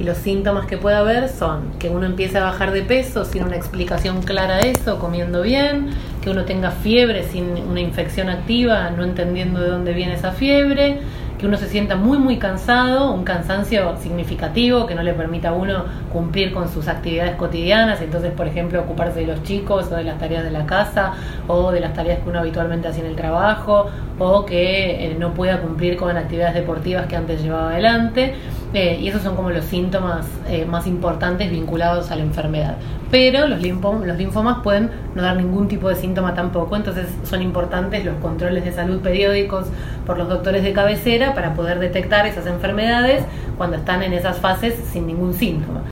Y los síntomas que puede haber son que uno empiece a bajar de peso sin una explicación clara a eso, comiendo bien, que uno tenga fiebre sin una infección activa, no entendiendo de dónde viene esa fiebre, que uno se sienta muy muy cansado, un cansancio significativo que no le permita a uno cumplir con sus actividades cotidianas, entonces por ejemplo ocuparse de los chicos o de las tareas de la casa o de las tareas que uno habitualmente hace en el trabajo, o que no pueda cumplir con actividades deportivas que antes llevaba adelante. Y esos son como los síntomas más importantes vinculados a la enfermedad. Pero los linfomas pueden no dar ningún tipo de síntoma tampoco, entonces son importantes los controles de salud periódicos por los doctores de cabecera para poder detectar esas enfermedades cuando están en esas fases sin ningún síntoma.